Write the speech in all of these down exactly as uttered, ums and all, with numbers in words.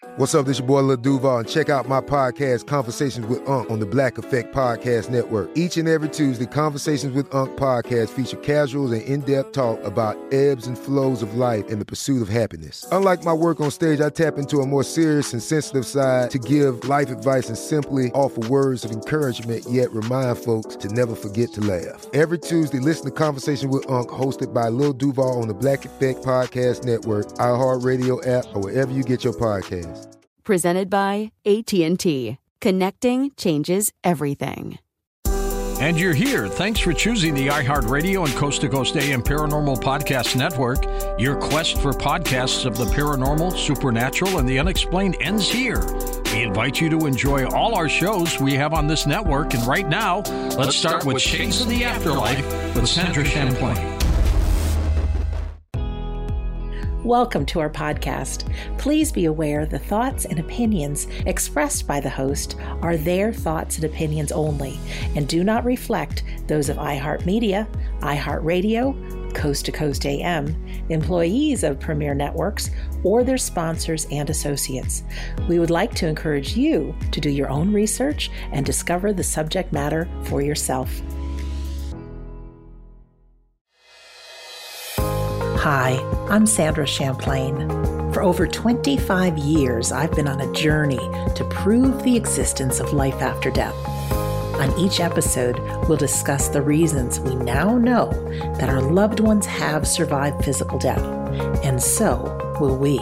What's up, this your boy Lil Duval, and check out my podcast, Conversations with Unc, on the Black Effect Podcast Network. Each and every Tuesday, Conversations with Unc podcast feature casuals and in-depth talk about ebbs and flows of life and the pursuit of happiness. Unlike my work on stage, I tap into a more serious and sensitive side to give life advice and simply offer words of encouragement, yet remind folks to never forget to laugh. Every Tuesday, listen to Conversations with Unc, hosted by Lil Duval on the Black Effect Podcast Network, iHeartRadio app, or wherever you get your podcasts. Presented by A T and T. Connecting changes everything. And you're here. Thanks for choosing the iHeartRadio and Coast to Coast A M Paranormal Podcast Network. Your quest for podcasts of the paranormal, supernatural, and the unexplained ends here. We invite you to enjoy all our shows we have on this network. And right now, let's, let's start, start with Shades of the Afterlife with Sandra Champlain. Welcome to our podcast. Please be aware the thoughts and opinions expressed by the host are their thoughts and opinions only and do not reflect those of iHeartMedia, iHeartRadio, Coast to Coast A M, employees of Premier Networks, or their sponsors and associates. We would like to encourage you to do your own research and discover the subject matter for yourself. Hi, I'm Sandra Champlain. For over twenty-five years, I've been on a journey to prove the existence of life after death. On each episode, we'll discuss the reasons we now know that our loved ones have survived physical death, and so will we.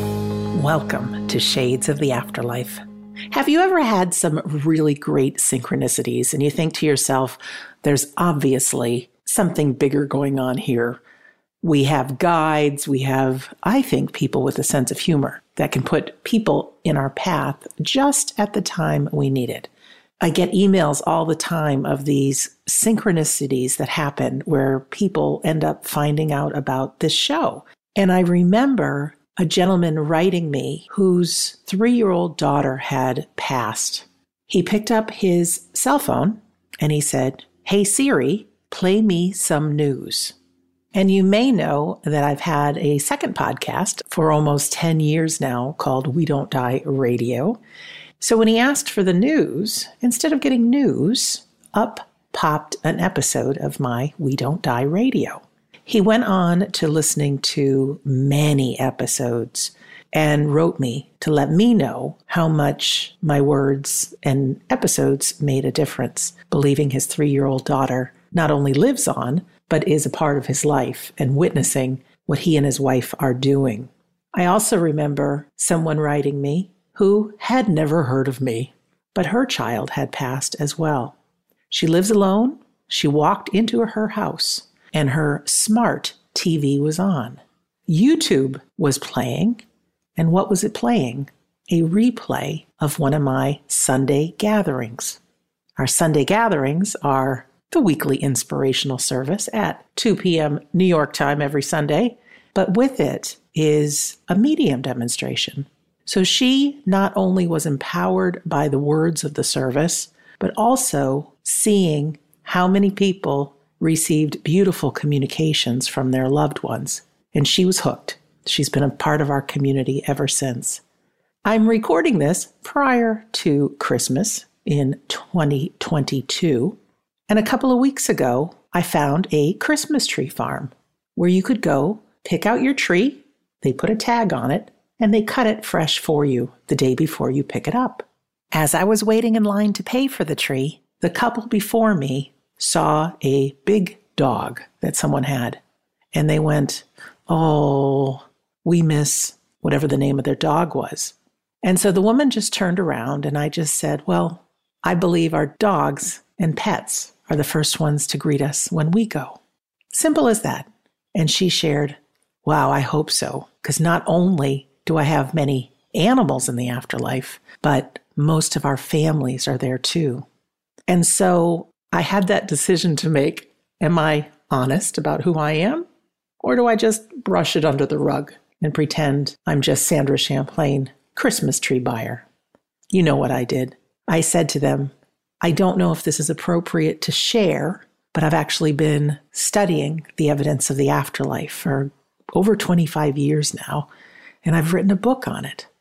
Welcome to Shades of the Afterlife. Have you ever had some really great synchronicities and you think to yourself, there's obviously something bigger going on here? We have guides, we have, I think, people with a sense of humor that can put people in our path just at the time we need it. I get emails all the time of these synchronicities that happen where people end up finding out about this show. And I remember a gentleman writing me whose three-year-old daughter had passed. He picked up his cell phone and he said, "Hey Siri, play me some news." And you may know that I've had a second podcast for almost ten years now called We Don't Die Radio. So when he asked for the news, instead of getting news, up popped an episode of my We Don't Die Radio. He went on to listening to many episodes and wrote me to let me know how much my words and episodes made a difference, believing his three-year-old daughter not only lives on, but is a part of his life and witnessing what he and his wife are doing. I also remember someone writing me who had never heard of me, but her child had passed as well. She lives alone. She walked into her house and her smart T V was on. YouTube was playing. And what was it playing? A replay of one of my Sunday gatherings. Our Sunday gatherings are the weekly inspirational service at two p.m. New York time every Sunday, but with it is a medium demonstration. So she not only was empowered by the words of the service, but also seeing how many people received beautiful communications from their loved ones. And she was hooked. She's been a part of our community ever since. I'm recording this prior to Christmas in twenty twenty-two. And a couple of weeks ago, I found a Christmas tree farm where you could go pick out your tree, they put a tag on it, and they cut it fresh for you the day before you pick it up. As I was waiting in line to pay for the tree, the couple before me saw a big dog that someone had. And they went, "Oh, we miss whatever the name of their dog was." And so the woman just turned around and I just said, "Well, I believe our dogs and pets are the first ones to greet us when we go." Simple as that. And she shared, "Wow, I hope so, because not only do I have many animals in the afterlife, but most of our families are there too." And so I had that decision to make. Am I honest about who I am? Or do I just brush it under the rug and pretend I'm just Sandra Champlain, Christmas tree buyer? You know what I did. I said to them, "I don't know if this is appropriate to share, but I've actually been studying the evidence of the afterlife for over twenty-five years now, and I've written a book on it.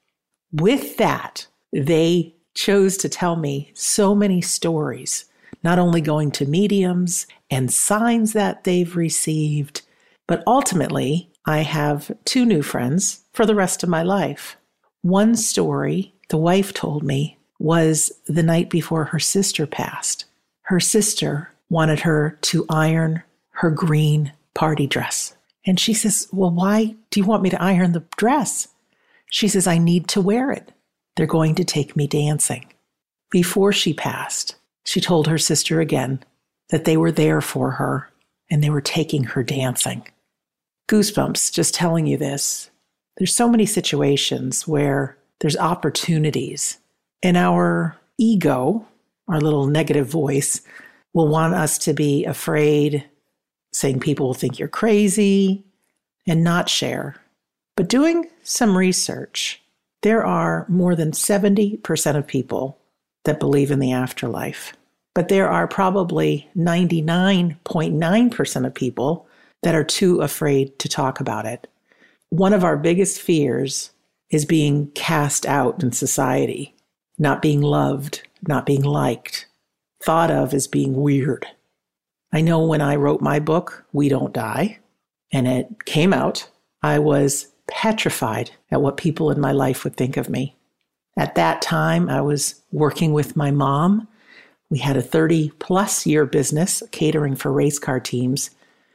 With that, they chose to tell me so many stories, not only going to mediums and signs that they've received, but ultimately, I have two new friends for the rest of my life. One story the wife told me was the night before her sister passed. Her sister wanted her to iron her green party dress. And she says, well, why do you want me to iron the dress? She says, I need to wear it. They're going to take me dancing. Before she passed, she told her sister again that they were there for her and they were taking her dancing. Goosebumps just telling you this. There's so many situations where there's opportunities, and our ego, our little negative voice, will want us to be afraid, saying people will think you're crazy, and not share. But doing some research, there are more than seventy percent of people that believe in the afterlife. But there are probably ninety-nine point nine percent of people that are too afraid to talk about it. One of our biggest fears is being cast out in society, not being loved, not being liked, thought of as being weird. I know when I wrote my book, We Don't Die, and it came out, I was petrified at what people in my life would think of me. At that time, I was working with my mom. We had a thirty plus year business catering for race car teams.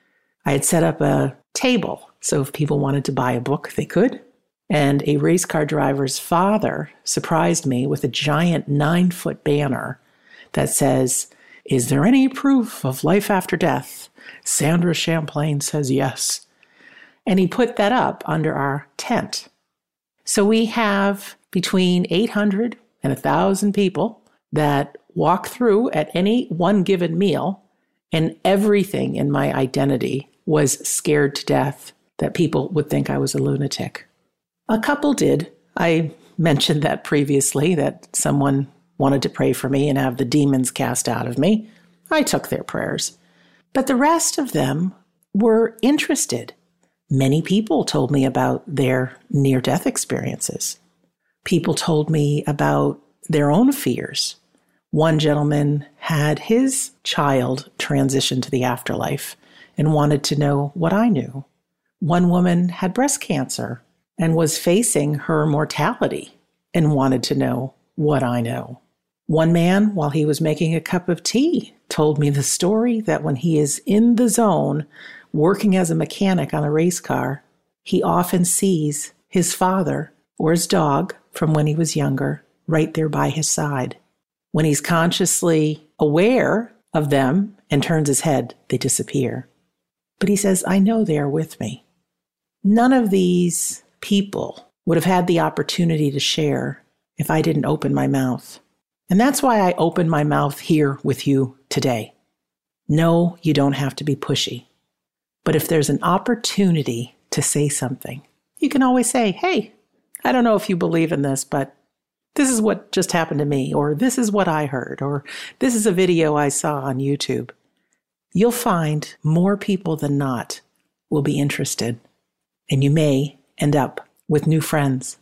I had set up a table, so if people wanted to buy a book, they could. And a race car driver's father surprised me with a giant nine-foot banner that says, is there any proof of life after death? Sandra Champlain says yes. And he put that up under our tent. So we have between eight hundred and one thousand people that walk through at any one given meal, and everything in my identity was scared to death that people would think I was a lunatic. A couple did. I mentioned that previously, that someone wanted to pray for me and have the demons cast out of me. I took their prayers. But the rest of them were interested. Many people told me about their near-death experiences. People told me about their own fears. One gentleman had his child transition to the afterlife and wanted to know what I knew. One woman had breast cancer and was facing her mortality and wanted to know what I know. One man, while he was making a cup of tea, told me the story that when he is in the zone, working as a mechanic on a race car, he often sees his father or his dog from when he was younger right there by his side. When he's consciously aware of them and turns his head, they disappear. But he says, I know they are with me. None of these people would have had the opportunity to share if I didn't open my mouth. And that's why I open my mouth here with you today. No, you don't have to be pushy. But if there's an opportunity to say something, you can always say, hey, I don't know if you believe in this, but this is what just happened to me, or this is what I heard, or this is a video I saw on YouTube. You'll find more people than not will be interested, and you may end up with new friends.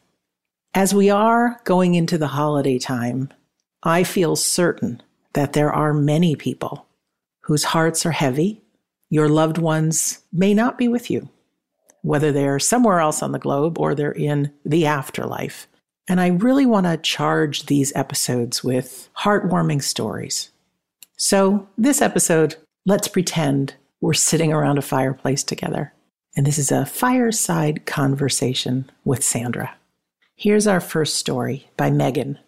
As we are going into the holiday time, I feel certain that there are many people whose hearts are heavy. Your loved ones may not be with you, whether they're somewhere else on the globe or they're in the afterlife. And I really want to charge these episodes with heartwarming stories. So this episode, let's pretend we're sitting around a fireplace together. And this is a fireside conversation with Sandra. Here's our first story by Megan.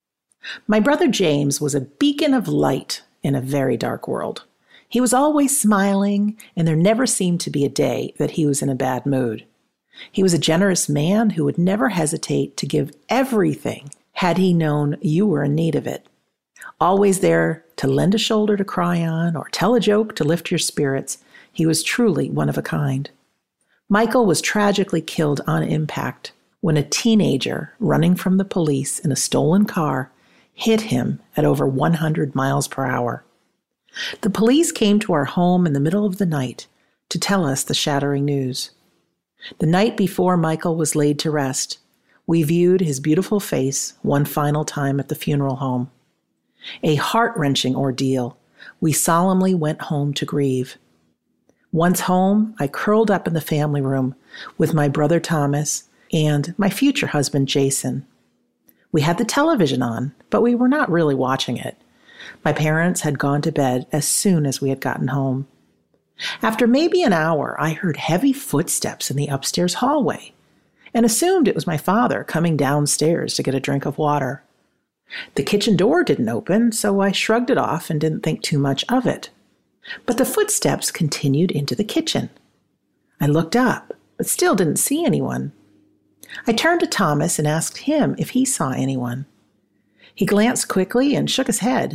My brother James was a beacon of light in a very dark world. He was always smiling, and there never seemed to be a day that he was in a bad mood. He was a generous man who would never hesitate to give everything had he known you were in need of it. Always there to lend a shoulder to cry on or tell a joke to lift your spirits, he was truly one of a kind. Michael was tragically killed on impact when a teenager running from the police in a stolen car hit him at over one hundred miles per hour. The police came to our home in the middle of the night to tell us the shattering news. The night before Michael was laid to rest, We viewed his beautiful face one final time at the funeral home. A heart-wrenching ordeal. We solemnly went home to grieve. Once home, I curled up in the family room with my brother Thomas and my future husband Jason. We had the television on, but we were not really watching it. My parents had gone to bed as soon as we had gotten home. After maybe an hour, I heard heavy footsteps in the upstairs hallway and assumed it was my father coming downstairs to get a drink of water. The kitchen door didn't open, so I shrugged it off and didn't think too much of it. But the footsteps continued into the kitchen. I looked up, but still didn't see anyone. I turned to Thomas and asked him if he saw anyone. He glanced quickly and shook his head.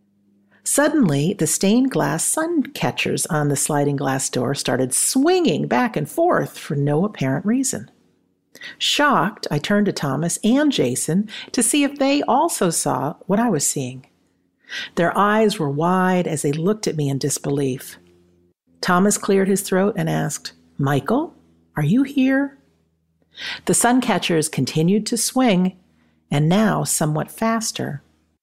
Suddenly, the stained glass sun catchers on the sliding glass door started swinging back and forth for no apparent reason. Shocked, I turned to Thomas and Jason to see if they also saw what I was seeing. Their eyes were wide as they looked at me in disbelief. Thomas cleared his throat and asked, "Michael, are you here?" The sun catchers continued to swing, and now somewhat faster.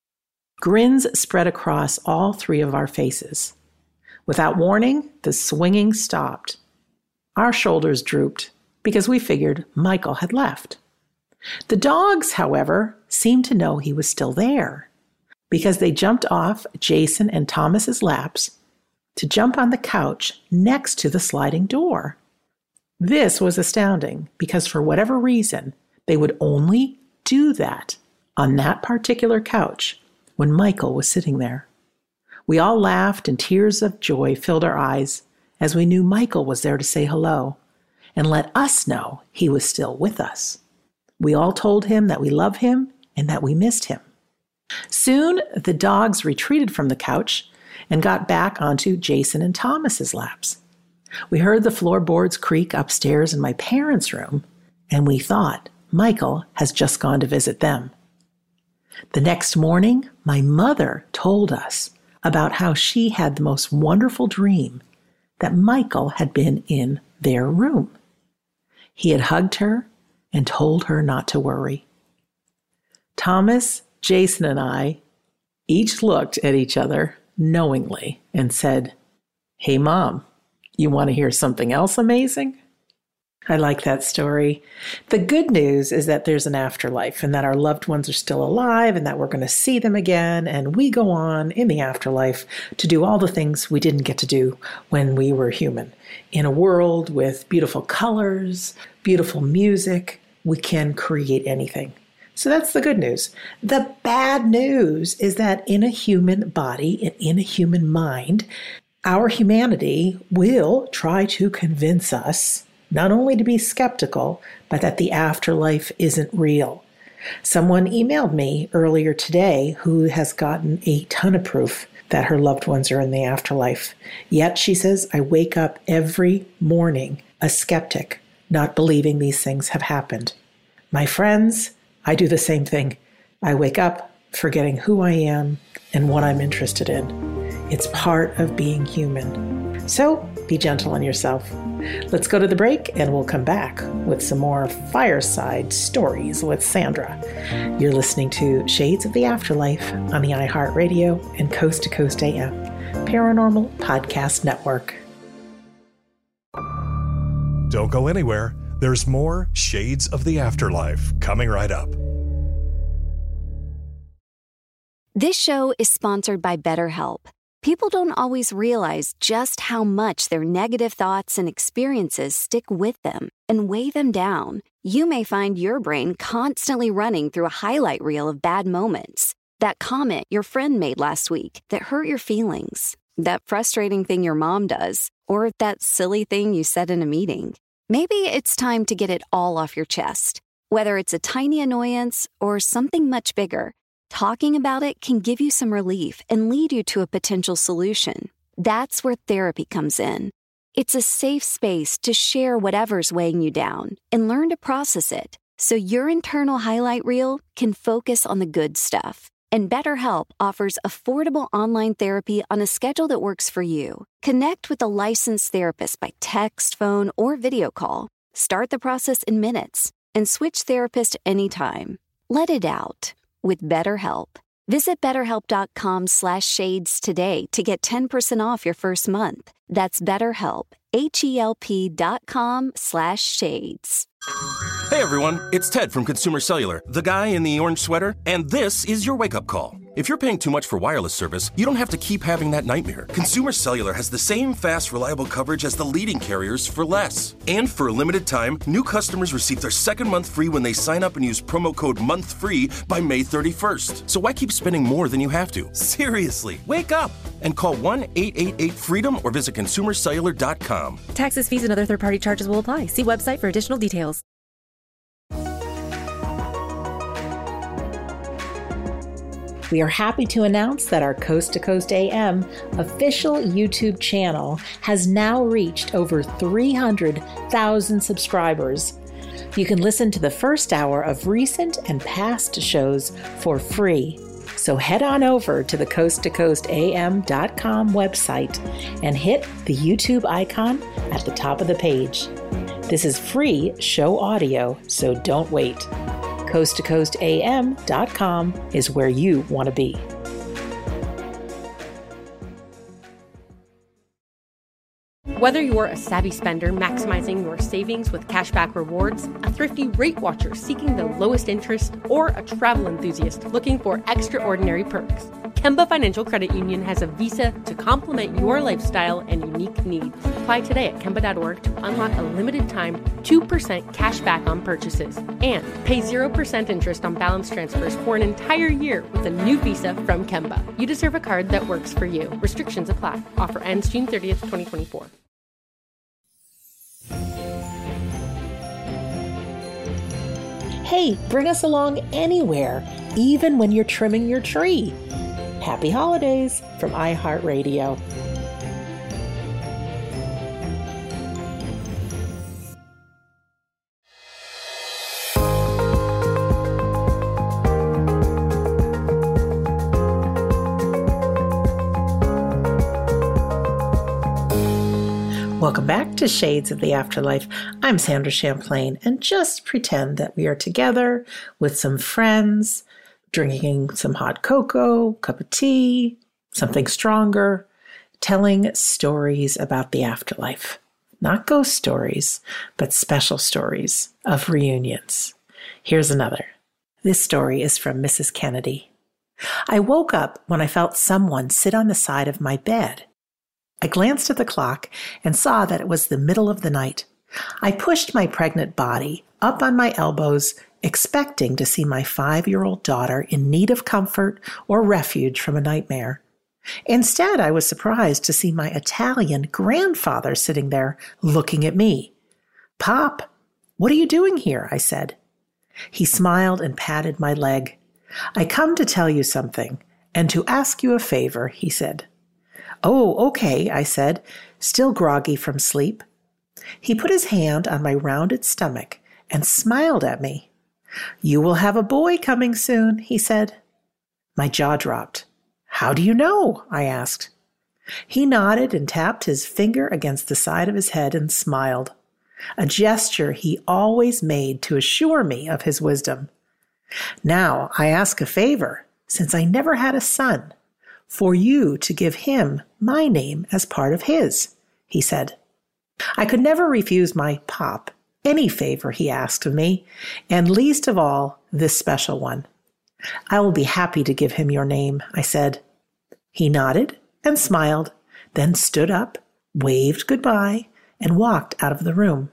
Grins spread across all three of our faces. Without warning, the swinging stopped. Our shoulders drooped because we figured Michael had left. The dogs, however, seemed to know he was still there because they jumped off Jason and Thomas's laps to jump on the couch next to the sliding door. This was astounding because for whatever reason, they would only do that on that particular couch when Michael was sitting there. We all laughed and tears of joy filled our eyes as we knew Michael was there to say hello and let us know he was still with us. We all told him that we love him and that we missed him. Soon, the dogs retreated from the couch and got back onto Jason and Thomas's laps. We heard the floorboards creak upstairs in my parents' room, and we thought Michael has just gone to visit them. The next morning, my mother told us about how she had the most wonderful dream that Michael had been in their room. He had hugged her and told her not to worry. Thomas, Jason, and I each looked at each other knowingly and said, "Hey, Mom, you want to hear something else amazing?" I like that story. The good news is that there's an afterlife and that our loved ones are still alive and that we're going to see them again. And we go on in the afterlife to do all the things we didn't get to do when we were human. In a world with beautiful colors, beautiful music, we can create anything. So that's the good news. The bad news is that in a human body and in a human mind, our humanity will try to convince us not only to be skeptical, but that the afterlife isn't real. Someone emailed me earlier today who has gotten a ton of proof that her loved ones are in the afterlife. Yet, she says, I wake up every morning a skeptic, not believing these things have happened. My friends, I do the same thing. I wake up forgetting who I am and what I'm interested in. It's part of being human. So be gentle on yourself. Let's go to the break and we'll come back with some more fireside stories with Sandra. You're listening to Shades of the Afterlife on the iHeartRadio and Coast to Coast A M Paranormal Podcast Network. Don't go anywhere. There's more Shades of the Afterlife coming right up. This show is sponsored by BetterHelp. People don't always realize just how much their negative thoughts and experiences stick with them and weigh them down. You may find your brain constantly running through a highlight reel of bad moments. That comment your friend made last week that hurt your feelings. That frustrating thing your mom does. Or that silly thing you said in a meeting. Maybe it's time to get it all off your chest. Whether it's a tiny annoyance or something much bigger, talking about it can give you some relief and lead you to a potential solution. That's where therapy comes in. It's a safe space to share whatever's weighing you down and learn to process it so your internal highlight reel can focus on the good stuff. And BetterHelp offers affordable online therapy on a schedule that works for you. Connect with a licensed therapist by text, phone, or video call. Start the process in minutes and switch therapist anytime. Let it out with BetterHelp. Visit betterhelp.com slash shades today to get ten percent off your first month. That's BetterHelp, H-E-L-P dot com slash shades. Hey everyone, it's Ted from Consumer Cellular, the guy in the orange sweater, and this is your wake-up call. If you're paying too much for wireless service, you don't have to keep having that nightmare. Consumer Cellular has the same fast, reliable coverage as the leading carriers for less. And for a limited time, new customers receive their second month free when they sign up and use promo code MONTHFREE by May thirty-first. So why keep spending more than you have to? Seriously, wake up and call one eight eight eight FREEDOM or visit consumer cellular dot com. Taxes, fees, and other third-party charges will apply. See website for additional details. We are happy to announce that our Coast to Coast A M official YouTube channel has now reached over three hundred thousand subscribers. You can listen to the first hour of recent and past shows for free. So head on over to the coast to coast a m dot com website and hit the YouTube icon at the top of the page. This is free show audio, so don't wait. coast to coast a m dot com is where you want to be. Whether you're a savvy spender maximizing your savings with cashback rewards, a thrifty rate watcher seeking the lowest interest, or a travel enthusiast looking for extraordinary perks, Kemba Financial Credit Union has a visa to complement your lifestyle and unique needs. Apply today at kemba dot org to unlock a limited time two percent cash back on purchases and pay zero percent interest on balance transfers for an entire year with a new visa from Kemba. You deserve a card that works for you. Restrictions apply. Offer ends June thirtieth, twenty twenty-four. Hey, bring us along anywhere, even when you're trimming your tree. Happy holidays from iHeartRadio. Welcome back to Shades of the Afterlife. I'm Sandra Champlain, and just pretend that we are together with some friends, drinking some hot cocoa, cup of tea, something stronger, telling stories about the afterlife. Not ghost stories, but special stories of reunions. Here's another. This story is from Missus Kennedy. I woke up when I felt someone sit on the side of my bed. I glanced at the clock and saw that it was the middle of the night. I pushed my pregnant body up on my elbows, expecting to see my five-year-old daughter in need of comfort or refuge from a nightmare. Instead, I was surprised to see my Italian grandfather sitting there looking at me. "Pop, what are you doing here?" I said. He smiled and patted my leg. "I come to tell you something and to ask you a favor," he said. "Oh, okay," I said, still groggy from sleep. He put his hand on my rounded stomach and smiled at me. "You will have a boy coming soon," he said. My jaw dropped. "How do you know?" I asked. He nodded and tapped his finger against the side of his head and smiled, a gesture he always made to assure me of his wisdom. "Now I ask a favor, since I never had a son, for you to give him my name as part of his," he said. I could never refuse my pop any favor he asked of me, and least of all this special one. "I will be happy to give him your name," I said. He nodded and smiled, then stood up, waved goodbye, and walked out of the room.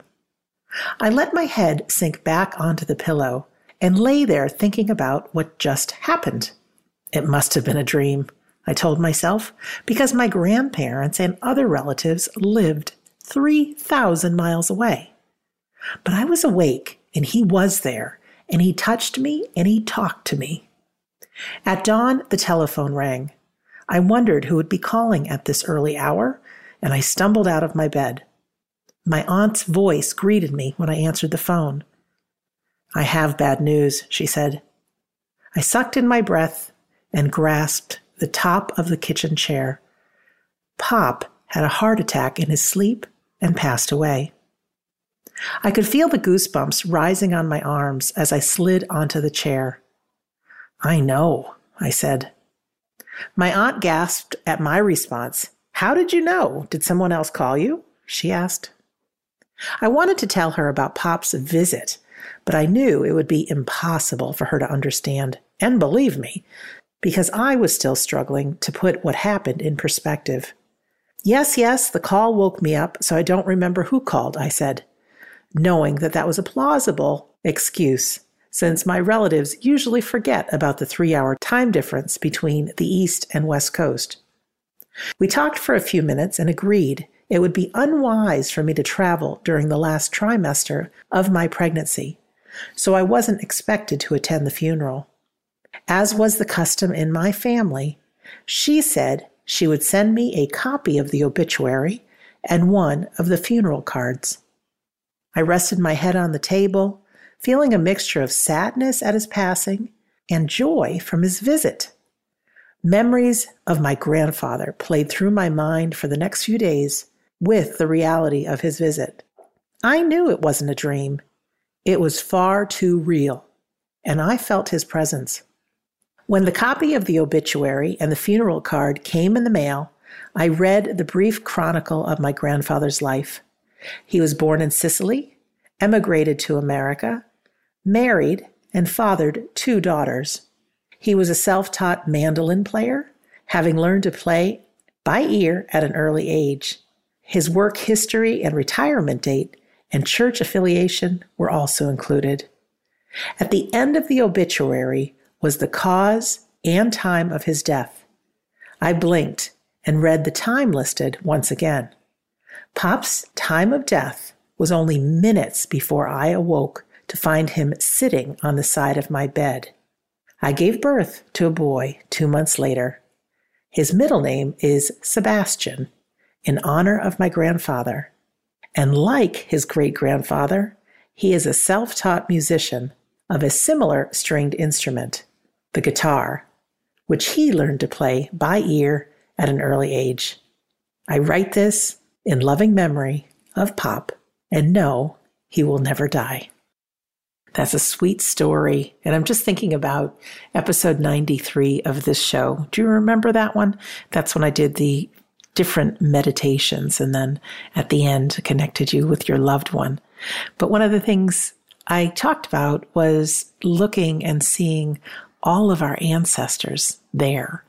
I let my head sink back onto the pillow and lay there thinking about what just happened. It must have been a dream, I told myself, because my grandparents and other relatives lived three thousand miles away. But I was awake, and he was there, and he touched me, and he talked to me. At dawn, the telephone rang. I wondered who would be calling at this early hour, and I stumbled out of my bed. My aunt's voice greeted me when I answered the phone. "I have bad news," she said. I sucked in my breath and grasped the top of the kitchen chair. Pop had a heart attack in his sleep and passed away. I could feel the goosebumps rising on my arms as I slid onto the chair. "I know," I said. My aunt gasped at my response. "How did you know? Did someone else call you?" she asked. I wanted to tell her about Pop's visit, but I knew it would be impossible for her to understand and believe me, because I was still struggling to put what happened in perspective. Yes, yes, the call woke me up, so I don't remember who called, I said, knowing that that was a plausible excuse, since my relatives usually forget about the three-hour time difference between the East and West Coast. We talked for a few minutes and agreed it would be unwise for me to travel during the last trimester of my pregnancy, so I wasn't expected to attend the funeral. As was the custom in my family, she said she would send me a copy of the obituary and one of the funeral cards. I rested my head on the table, feeling a mixture of sadness at his passing and joy from his visit. Memories of my grandfather played through my mind for the next few days with the reality of his visit. I knew it wasn't a dream. It was far too real, and I felt his presence. When the copy of the obituary and the funeral card came in the mail, I read the brief chronicle of my grandfather's life. He was born in Sicily, emigrated to America, married, and fathered two daughters. He was a self-taught mandolin player, having learned to play by ear at an early age. His work history and retirement date and church affiliation were also included. At the end of the obituary was the cause and time of his death. I blinked and read the time listed once again. Pop's time of death was only minutes before I awoke to find him sitting on the side of my bed. I gave birth to a boy two months later. His middle name is Sebastian, in honor of my grandfather. And like his great-grandfather, he is a self-taught musician of a similar stringed instrument, the guitar, which he learned to play by ear at an early age. I write this in loving memory of Pop and know he will never die. That's a sweet story. And I'm just thinking about episode ninety-three of this show. Do you remember that one? That's when I did the different meditations and then at the end connected you with your loved one. But one of the things I talked about was looking and seeing all of our ancestors there.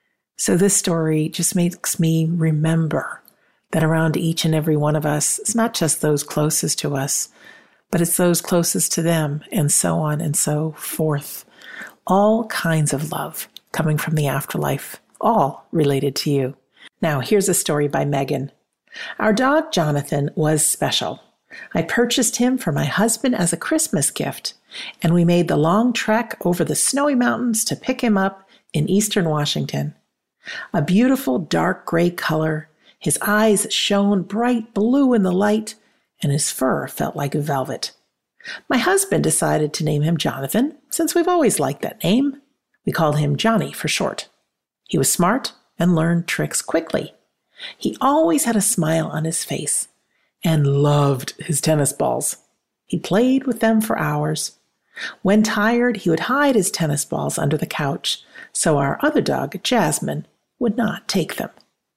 So this story just makes me remember that around each and every one of us, it's not just those closest to us, but it's those closest to them, and so on and so forth. All kinds of love coming from the afterlife, all related to you. Now, here's a story by Megan. Our dog, Jonathan, was special. I purchased him for my husband as a Christmas gift, and we made the long trek over the snowy mountains to pick him up in eastern Washington. A beautiful dark gray color, his eyes shone bright blue in the light, and his fur felt like velvet. My husband decided to name him Jonathan, since we've always liked that name. We called him Johnny for short. He was smart and learned tricks quickly. He always had a smile on his face and loved his tennis balls. He played with them for hours. When tired, he would hide his tennis balls under the couch so our other dog, Jasmine, would not take them.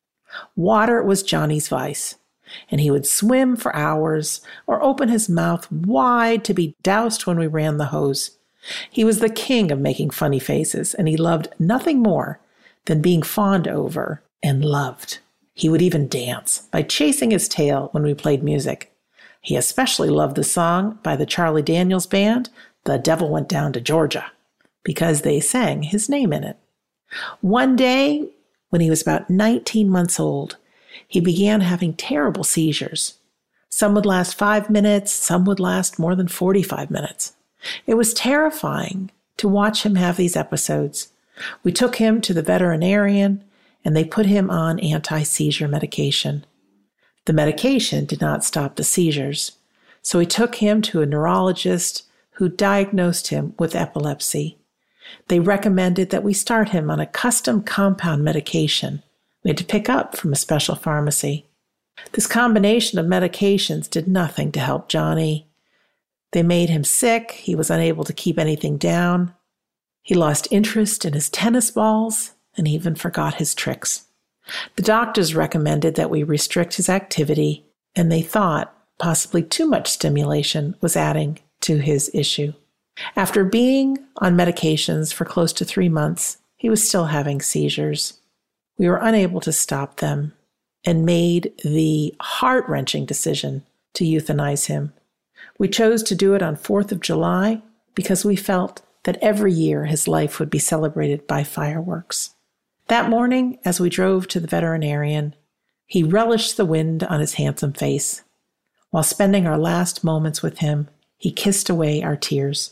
Water was Johnny's vice, and he would swim for hours or open his mouth wide to be doused when we ran the hose. He was the king of making funny faces, and he loved nothing more than being fawned over and loved. He would even dance by chasing his tail when we played music. He especially loved the song by the Charlie Daniels Band, The Devil Went Down to Georgia, because they sang his name in it. One day, when he was about nineteen months old, he began having terrible seizures. Some would last five minutes, some would last more than forty-five minutes. It was terrifying to watch him have these episodes. We took him to the veterinarian, and they put him on anti-seizure medication. The medication did not stop the seizures, so we took him to a neurologist who diagnosed him with epilepsy. They recommended that we start him on a custom compound medication we had to pick up from a special pharmacy. This combination of medications did nothing to help Johnny. They made him sick. He was unable to keep anything down. He lost interest in his tennis balls and even forgot his tricks. The doctors recommended that we restrict his activity, and they thought possibly too much stimulation was adding to his issue. After being on medications for close to three months, he was still having seizures. We were unable to stop them and made the heart-wrenching decision to euthanize him. We chose to do it on fourth of July because we felt that every year his life would be celebrated by fireworks. That morning, as we drove to the veterinarian, he relished the wind on his handsome face. While spending our last moments with him, he kissed away our tears.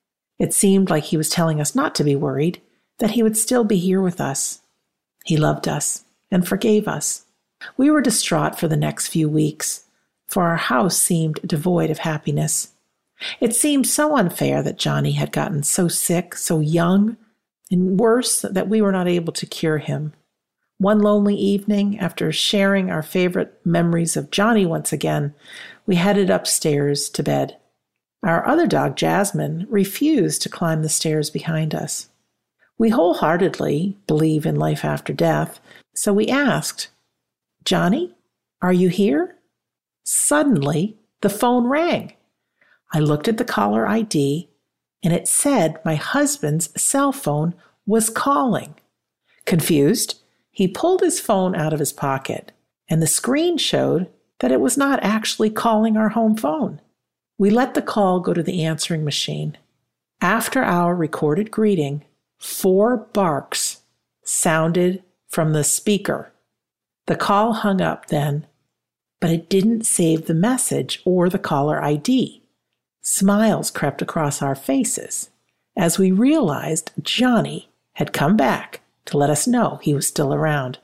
It seemed like he was telling us not to be worried, that he would still be here with us. He loved us and forgave us. We were distraught for the next few weeks, for our house seemed devoid of happiness. It seemed so unfair that Johnny had gotten so sick, so young, and worse, that we were not able to cure him. One lonely evening, after sharing our favorite memories of Johnny once again, we headed upstairs to bed. Our other dog, Jasmine, refused to climb the stairs behind us. We wholeheartedly believe in life after death, so we asked, "Johnny, are you here?" Suddenly, the phone rang. I looked at the caller I D, and it said my husband's cell phone was calling. Confused, he pulled his phone out of his pocket, and the screen showed that it was not actually calling our home phone. We let the call go to the answering machine. After our recorded greeting, four barks sounded from the speaker. The call hung up then, but it didn't save the message or the caller I D. Smiles crept across our faces as we realized Johnny had come back to let us know he was still around.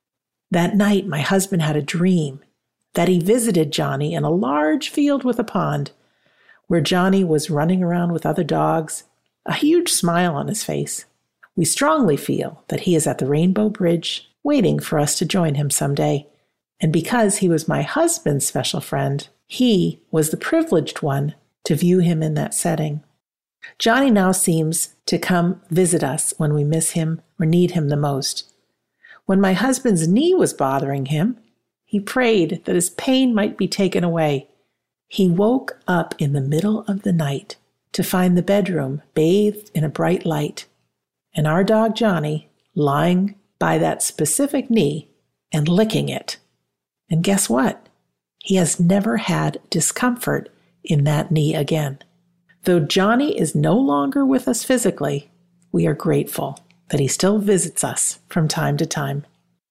That night, my husband had a dream that he visited Johnny in a large field with a pond, where Johnny was running around with other dogs, a huge smile on his face. We strongly feel that he is at the Rainbow Bridge, waiting for us to join him someday. And because he was my husband's special friend, he was the privileged one to view him in that setting. Johnny now seems to come visit us when we miss him or need him the most. When my husband's knee was bothering him, he prayed that his pain might be taken away. He woke up in the middle of the night to find the bedroom bathed in a bright light, and our dog Johnny lying by that specific knee and licking it. And guess what? He has never had discomfort in that knee again. Though Johnny is no longer with us physically, we are grateful that he still visits us from time to time.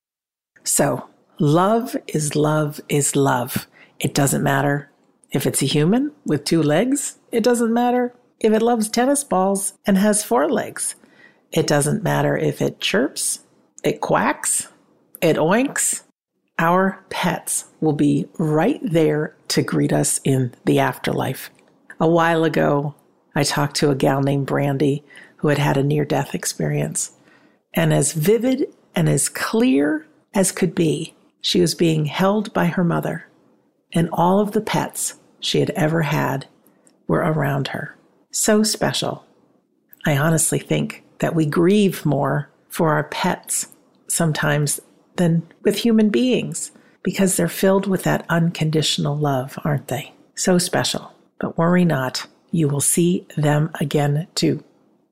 So, love is love is love. It doesn't matter if it's a human with two legs. It doesn't matter if it loves tennis balls and has four legs. It doesn't matter if it chirps, it quacks, it oinks. Our pets will be right there to greet us in the afterlife. A while ago, I talked to a gal named Brandy who had had a near-death experience. And as vivid and as clear as could be, she was being held by her mother, and all of the pets she had ever had were around her. So special. I honestly think that we grieve more for our pets sometimes than with human beings, because they're filled with that unconditional love, aren't they? So special. But worry not, you will see them again too.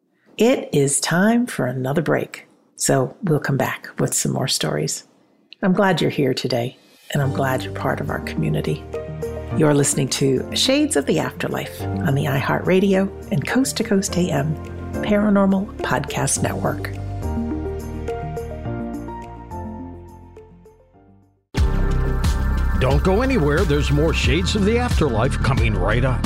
It is time for another break, so we'll come back with some more stories. I'm glad you're here today, and I'm glad you're part of our community. You're listening to Shades of the Afterlife on the iHeartRadio and Coast to Coast A M Paranormal Podcast Network. Don't go anywhere. There's more Shades of the Afterlife coming right up.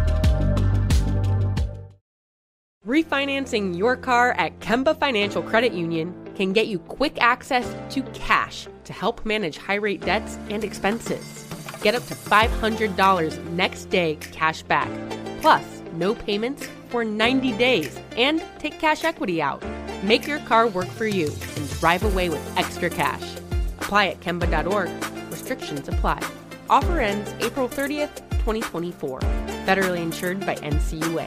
Refinancing your car at Kemba Financial Credit Union can get you quick access to cash to help manage high-rate debts and expenses. Get up to five hundred dollars next day cash back, plus no payments for ninety days, and take cash equity out. Make your car work for you and drive away with extra cash. Apply at Kemba dot org. Restrictions Restrictions apply. Offer ends April thirtieth, twenty twenty-four. Federally insured by N C U A.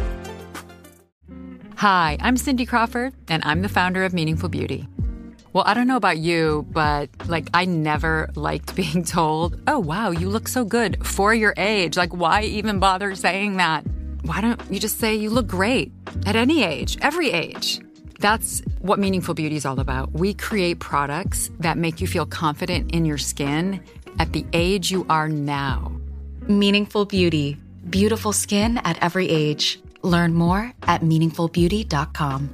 Hi, I'm Cindy Crawford, and I'm the founder of Meaningful Beauty. Well, I don't know about you, but like I never liked being told, oh, wow, you look so good for your age. Like, why even bother saying that? Why don't you just say you look great at any age, every age? That's what Meaningful Beauty is all about. We create products that make you feel confident in your skin at the age you are now. Meaningful Beauty. Beautiful skin at every age. Learn more at meaningful beauty dot com.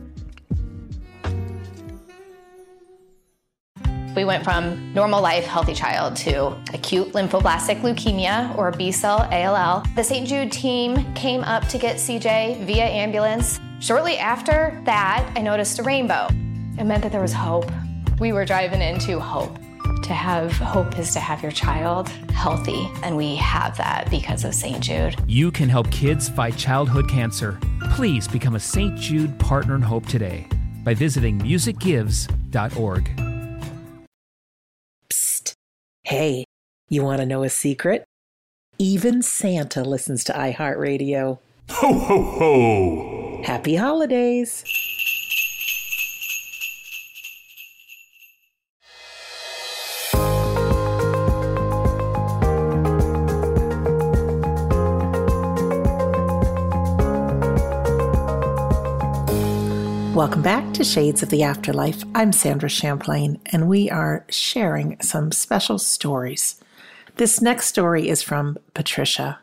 We went from normal life, healthy child to acute lymphoblastic leukemia, or B-cell A L L. The Saint Jude team came up to get C J via ambulance. Shortly after that, I noticed a rainbow. It meant that there was hope. We were driving into hope. To have hope is to have your child healthy, and we have that because of Saint Jude. You can help kids fight childhood cancer. Please become a Saint Jude Partner in Hope today by visiting music gives dot org. Hey, you want to know a secret? Even Santa listens to iHeartRadio. Ho, ho, ho! Happy holidays! Welcome back to Shades of the Afterlife. I'm Sandra Champlain, and we are sharing some special stories. This next story is from Patricia.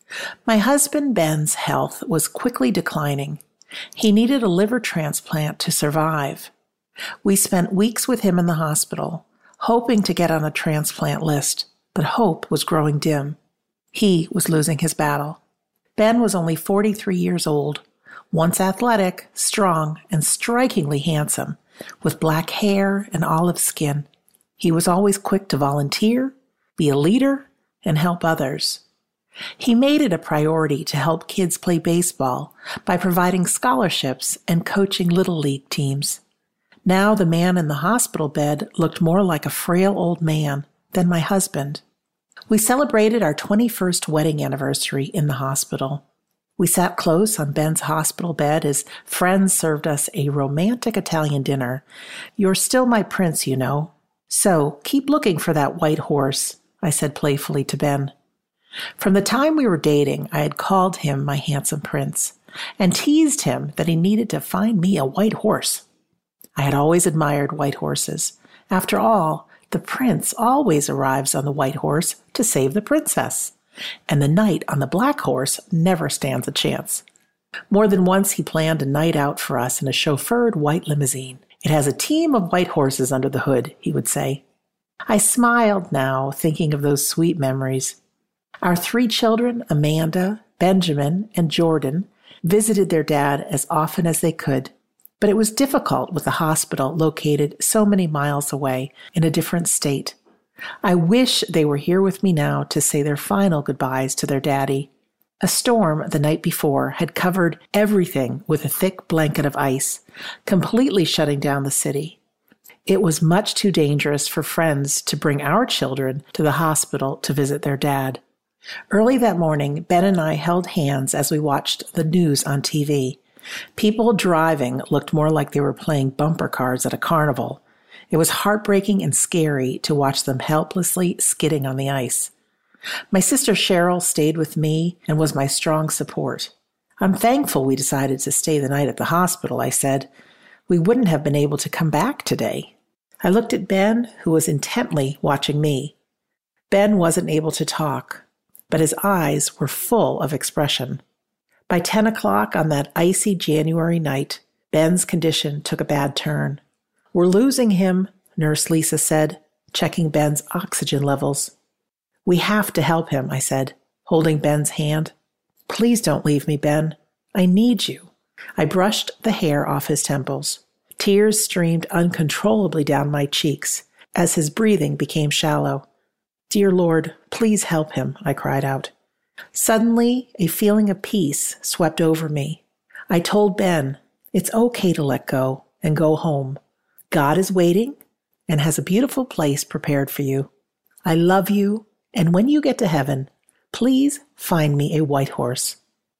My husband Ben's health was quickly declining. He needed a liver transplant to survive. We spent weeks with him in the hospital, hoping to get on a transplant list, but hope was growing dim. He was losing his battle. Ben was only forty-three years old. Once athletic, strong, and strikingly handsome, with black hair and olive skin. He was always quick to volunteer, be a leader, and help others. He made it a priority to help kids play baseball by providing scholarships and coaching little league teams. Now the man in the hospital bed looked more like a frail old man than my husband. We celebrated our twenty-first wedding anniversary in the hospital. We sat close on Ben's hospital bed as friends served us a romantic Italian dinner. You're still my prince, you know. So keep looking for that white horse, I said playfully to Ben. From the time we were dating, I had called him my handsome prince and teased him that he needed to find me a white horse. I had always admired white horses. After all, the prince always arrives on the white horse to save the princess. And the knight on the black horse never stands a chance. More than once he planned a night out for us in a chauffeured white limousine. It has a team of white horses under the hood, he would say. I smiled now, thinking of those sweet memories. Our three children, Amanda, Benjamin, and Jordan, visited their dad as often as they could. But it was difficult with the hospital located so many miles away in a different state. I wish they were here with me now to say their final goodbyes to their daddy. A storm the night before had covered everything with a thick blanket of ice, completely shutting down the city. It was much too dangerous for friends to bring our children to the hospital to visit their dad. Early that morning, Ben and I held hands as we watched the news on T V. People driving looked more like they were playing bumper cars at a carnival. It was heartbreaking and scary to watch them helplessly skidding on the ice. My sister Cheryl stayed with me and was my strong support. I'm thankful we decided to stay the night at the hospital, I said. We wouldn't have been able to come back today. I looked at Ben, who was intently watching me. Ben wasn't able to talk, but his eyes were full of expression. By ten o'clock on that icy January night, Ben's condition took a bad turn. We're losing him, Nurse Lisa said, checking Ben's oxygen levels. We have to help him, I said, holding Ben's hand. Please don't leave me, Ben. I need you. I brushed the hair off his temples. Tears streamed uncontrollably down my cheeks as his breathing became shallow. Dear Lord, please help him, I cried out. Suddenly, a feeling of peace swept over me. I told Ben, it's okay to let go and go home. God is waiting and has a beautiful place prepared for you. I love you, and when you get to heaven, please find me a white horse.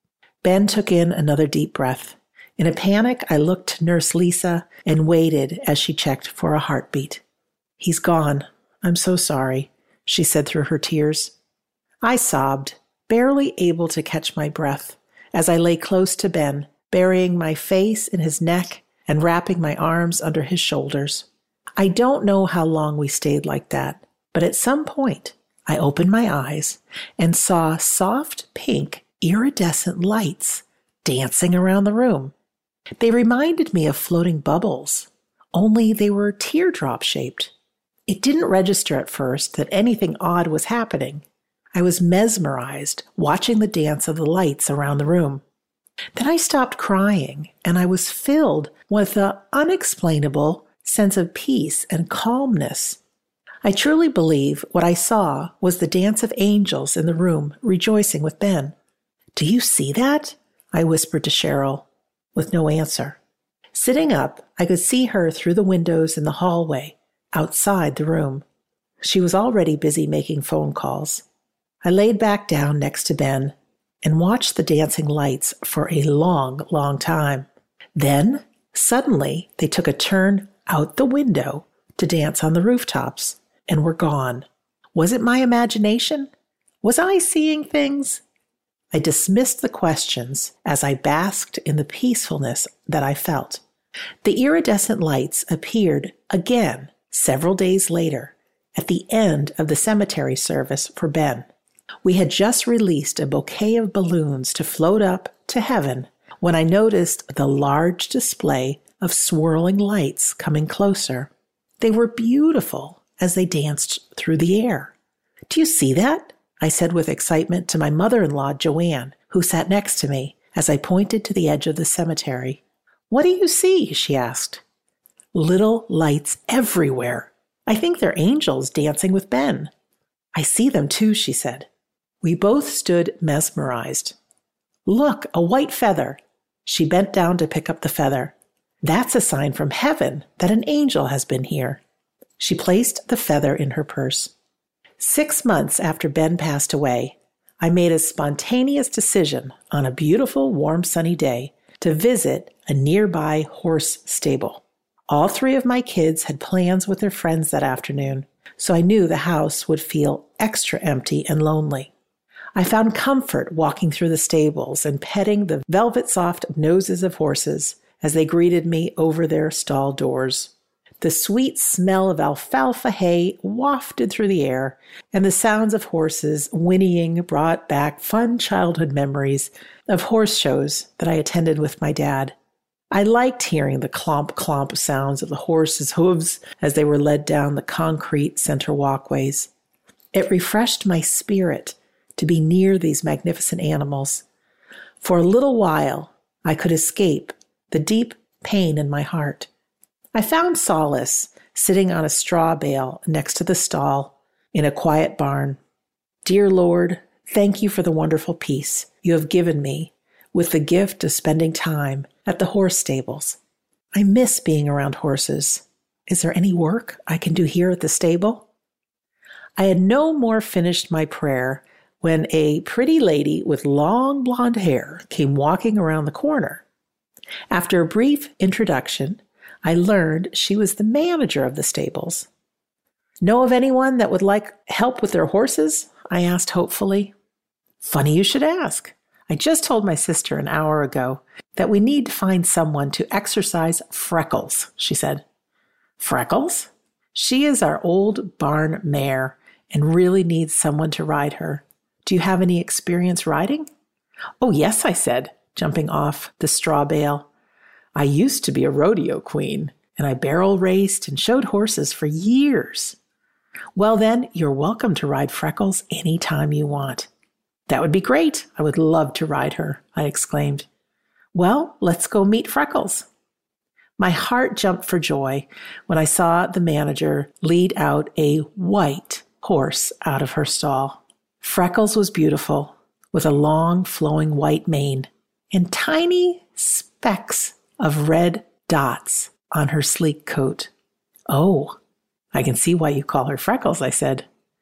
Ben took in another deep breath. In a panic, I looked to Nurse Lisa and waited as she checked for a heartbeat. He's gone. I'm so sorry, she said through her tears. I sobbed, barely able to catch my breath, as I lay close to Ben, burying my face in his neck and wrapping my arms under his shoulders. I don't know how long we stayed like that, but at some point, I opened my eyes and saw soft pink iridescent lights dancing around the room. They reminded me of floating bubbles, only they were teardrop-shaped. It didn't register at first that anything odd was happening. I was mesmerized watching the dance of the lights around the room. Then I stopped crying, and I was filled with an unexplainable sense of peace and calmness. I truly believe what I saw was the dance of angels in the room rejoicing with Ben. Do you see that? I whispered to Cheryl, with no answer. Sitting up, I could see her through the windows in the hallway, outside the room. She was already busy making phone calls. I laid back down next to Ben and watched the dancing lights for a long, long time. Then, suddenly, they took a turn out the window to dance on the rooftops and were gone. Was it my imagination? Was I seeing things? I dismissed the questions as I basked in the peacefulness that I felt. The iridescent lights appeared again several days later at the end of the cemetery service for Ben. We had just released a bouquet of balloons to float up to heaven when I noticed the large display of swirling lights coming closer. They were beautiful as they danced through the air. Do you see that? I said with excitement to my mother-in-law, Joanne, who sat next to me as I pointed to the edge of the cemetery. What do you see? She asked. Little lights everywhere. I think they're angels dancing with Ben. I see them too, she said. We both stood mesmerized. Look, a white feather. She bent down to pick up the feather. That's a sign from heaven that an angel has been here. She placed the feather in her purse. Six months after Ben passed away, I made a spontaneous decision on a beautiful, warm, sunny day to visit a nearby horse stable. All three of my kids had plans with their friends that afternoon, so I knew the house would feel extra empty and lonely. I found comfort walking through the stables and petting the velvet-soft noses of horses as they greeted me over their stall doors. The sweet smell of alfalfa hay wafted through the air, and the sounds of horses whinnying brought back fun childhood memories of horse shows that I attended with my dad. I liked hearing the clomp-clomp sounds of the horses' hooves as they were led down the concrete center walkways. It refreshed my spirit to be near these magnificent animals. For a little while, I could escape the deep pain in my heart. I found solace sitting on a straw bale next to the stall in a quiet barn. Dear Lord, thank you for the wonderful peace you have given me with the gift of spending time at the horse stables. I miss being around horses. Is there any work I can do here at the stable? I had no more finished my prayer when a pretty lady with long blonde hair came walking around the corner. After a brief introduction, I learned she was the manager of the stables. Know of anyone that would like help with their horses? I asked hopefully. Funny you should ask. I just told my sister an hour ago that we need to find someone to exercise Freckles, she said. Freckles? She is our old barn mare and really needs someone to ride her. Do you have any experience riding? Oh, yes, I said, jumping off the straw bale. I used to be a rodeo queen, and I barrel raced and showed horses for years. Well, then, you're welcome to ride Freckles any time you want. That would be great. I would love to ride her, I exclaimed. Well, let's go meet Freckles. My heart jumped for joy when I saw the manager lead out a white horse out of her stall. Freckles was beautiful, with a long, flowing white mane and tiny specks of red dots on her sleek coat. Oh, I can see why you call her Freckles, I said.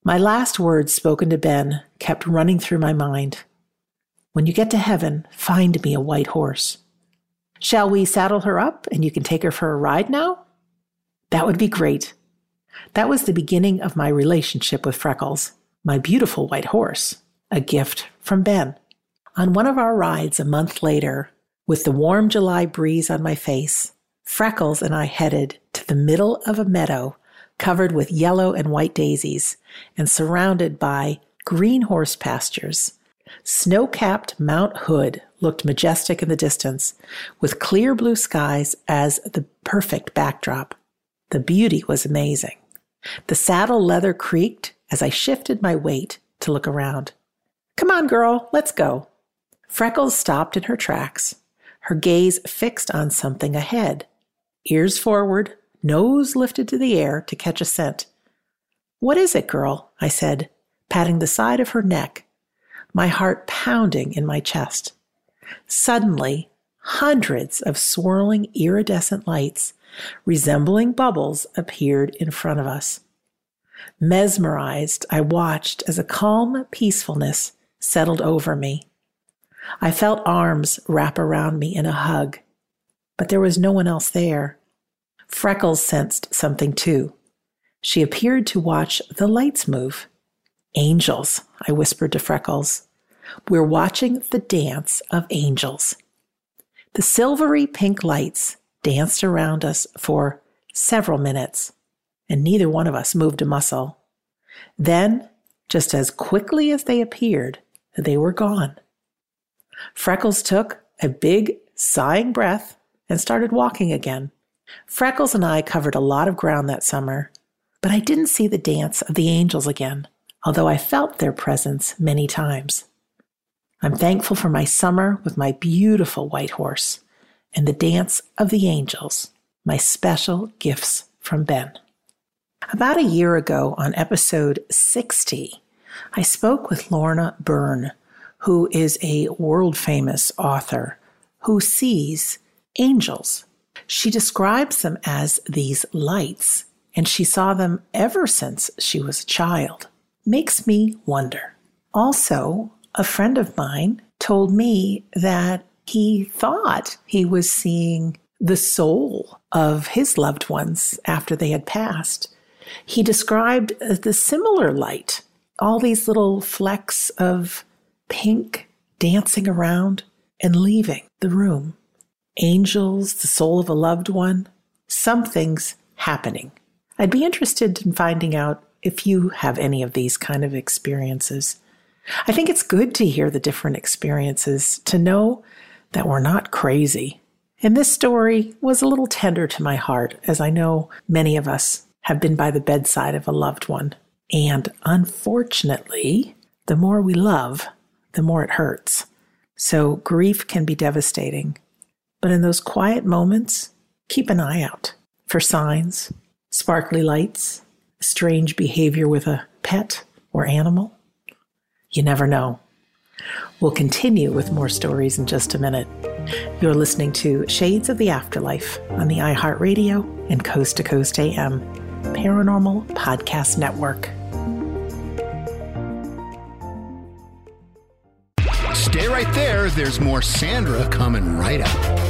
My last words spoken to Ben kept running through my mind. When you get to heaven, find me a white horse. Shall we saddle her up and you can take her for a ride now? That would be great. That was the beginning of my relationship with Freckles, my beautiful white horse, a gift from Ben. On one of our rides a month later, with the warm July breeze on my face, Freckles and I headed to the middle of a meadow covered with yellow and white daisies and surrounded by green horse pastures. Snow-capped Mount Hood looked majestic in the distance, with clear blue skies as the perfect backdrop. The beauty was amazing. The saddle leather creaked as I shifted my weight to look around. Come on, girl, let's go. Freckles stopped in her tracks, her gaze fixed on something ahead. Ears forward, nose lifted to the air to catch a scent. What is it, girl? I said, patting the side of her neck, my heart pounding in my chest. Suddenly, hundreds of swirling iridescent lights, resembling bubbles, appeared in front of us. Mesmerized, I watched as a calm peacefulness settled over me. I felt arms wrap around me in a hug, but there was no one else there. Freckles sensed something too. She appeared to watch the lights move. Angels, I whispered to Freckles. We're watching the dance of angels. The silvery pink lights danced around us for several minutes, and neither one of us moved a muscle. Then, just as quickly as they appeared, they were gone. Freckles took a big, sighing breath and started walking again. Freckles and I covered a lot of ground that summer, but I didn't see the dance of the angels again, although I felt their presence many times. I'm thankful for my summer with my beautiful white horse and the dance of the angels, my special gifts from Ben. About a year ago on episode sixty, I spoke with Lorna Byrne, who is a world-famous author who sees angels. She describes them as these lights, and she saw them ever since she was a child. Makes me wonder. Also, a friend of mine told me that he thought he was seeing the soul of his loved ones after they had passed. He described the similar light, all these little flecks of pink dancing around and leaving the room. Angels, the soul of a loved one, something's happening. I'd be interested in finding out if you have any of these kind of experiences. I think it's good to hear the different experiences, to know that we're not crazy. And this story was a little tender to my heart, as I know many of us have been by the bedside of a loved one. And unfortunately, the more we love, the more it hurts. So grief can be devastating. But in those quiet moments, keep an eye out for signs, sparkly lights, strange behavior with a pet or animal. You never know. We'll continue with more stories in just a minute. You're listening to Shades of the Afterlife on the iHeartRadio and Coast to Coast A M Paranormal Podcast Network. Stay right there. There's more Sandra coming right up.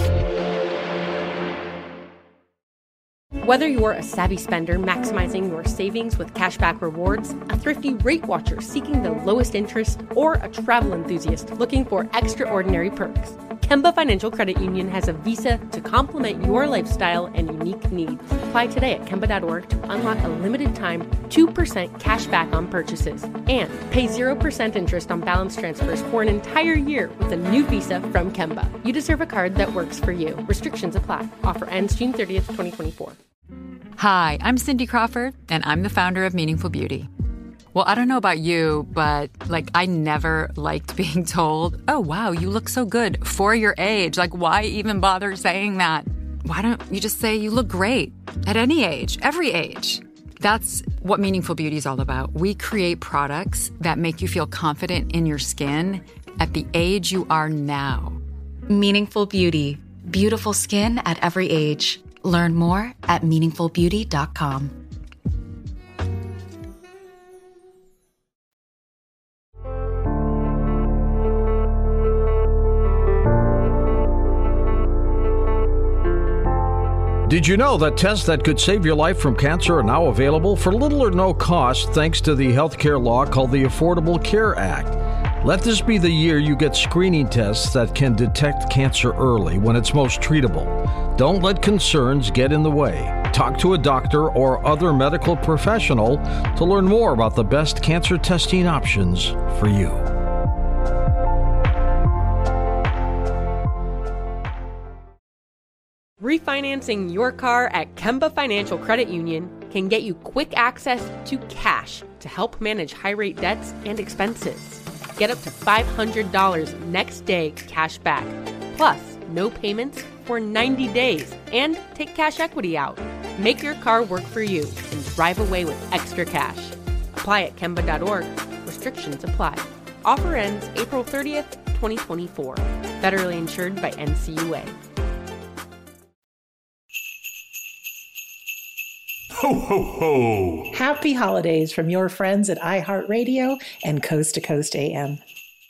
Whether you're a savvy spender maximizing your savings with cashback rewards, a thrifty rate watcher seeking the lowest interest, or a travel enthusiast looking for extraordinary perks, Kemba Financial Credit Union has a visa to complement your lifestyle and unique needs. Apply today at Kemba dot org to unlock a limited time two percent cash back on purchases and pay zero percent interest on balance transfers for an entire year with a new visa from Kemba. You deserve a card that works for you. Restrictions apply. Offer ends June thirtieth, twenty twenty-four. Hi, I'm Cindy Crawford, and I'm the founder of Meaningful Beauty. Well, I don't know about you, but, like, I never liked being told, oh, wow, you look so good for your age. Like, why even bother saying that? Why don't you just say you look great at any age, every age? That's what Meaningful Beauty is all about. We create products that make you feel confident in your skin at the age you are now. Meaningful Beauty. Beautiful skin at every age. Learn more at meaningful beauty dot com. Did you know that tests that could save your life from cancer are now available for little or no cost thanks to the healthcare law called the Affordable Care Act? Let this be the year you get screening tests that can detect cancer early when it's most treatable. Don't let concerns get in the way. Talk to a doctor or other medical professional to learn more about the best cancer testing options for you. Refinancing your car at Kemba Financial Credit Union can get you quick access to cash to help manage high-rate debts and expenses. Get up to five hundred dollars next day cash back, plus no payments for ninety days, and take cash equity out. Make your car work for you and drive away with extra cash. Apply at Kemba dot org. Restrictions apply. Offer ends April thirtieth, twenty twenty-four. Federally insured by N C U A. Ho, ho, ho! Happy holidays from your friends at iHeartRadio and Coast to Coast A M.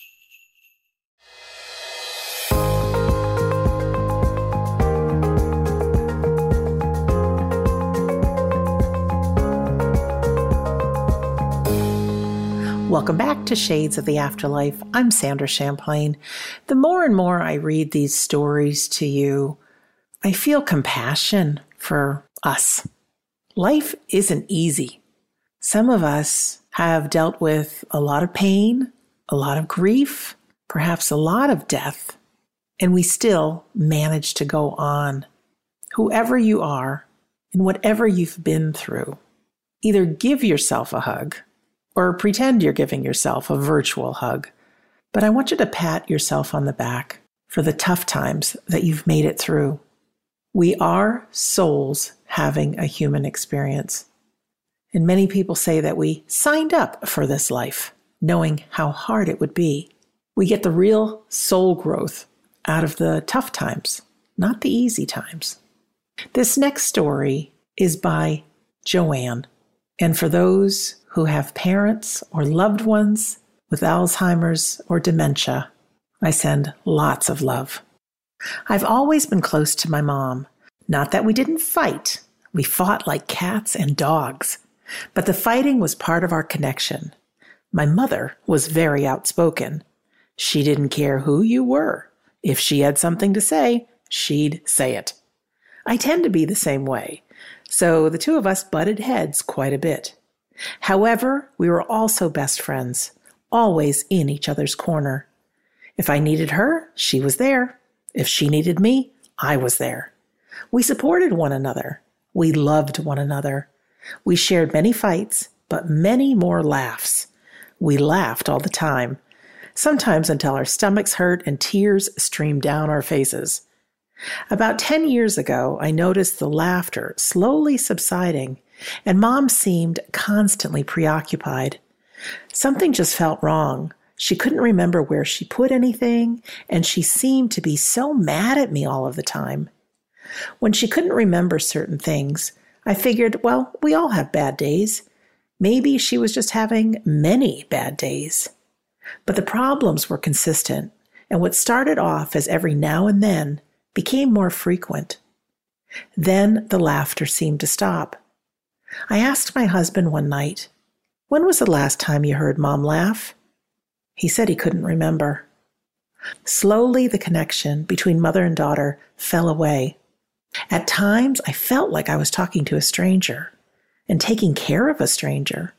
Welcome back to Shades of the Afterlife. I'm Sandra Champlain. The more and more I read these stories to you, I feel compassion for us. Life isn't easy. Some of us have dealt with a lot of pain, a lot of grief, perhaps a lot of death, and we still manage to go on. Whoever you are and whatever you've been through, either give yourself a hug or pretend you're giving yourself a virtual hug. But I want you to pat yourself on the back for the tough times that you've made it through. We are souls having a human experience. And many people say that we signed up for this life, knowing how hard it would be. We get the real soul growth out of the tough times, not the easy times. This next story is by Joanne. And for those who have parents or loved ones with Alzheimer's or dementia, I send lots of love. I've always been close to my mom. Not that we didn't fight. We fought like cats and dogs. But the fighting was part of our connection. My mother was very outspoken. She didn't care who you were. If she had something to say, she'd say it. I tend to be the same way. So the two of us butted heads quite a bit. However, we were also best friends, always in each other's corner. If I needed her, she was there. If she needed me, I was there. We supported one another. We loved one another. We shared many fights, but many more laughs. We laughed all the time, sometimes until our stomachs hurt and tears streamed down our faces. About ten years ago, I noticed the laughter slowly subsiding, and Mom seemed constantly preoccupied. Something just felt wrong. She couldn't remember where she put anything, and she seemed to be so mad at me all of the time. When she couldn't remember certain things, I figured, well, we all have bad days. Maybe she was just having many bad days. But the problems were consistent, and what started off as every now and then became more frequent. Then the laughter seemed to stop. I asked my husband one night, "When was the last time you heard Mom laugh?" He said he couldn't remember. Slowly, the connection between mother and daughter fell away. At times, I felt like I was talking to a stranger and taking care of a stranger.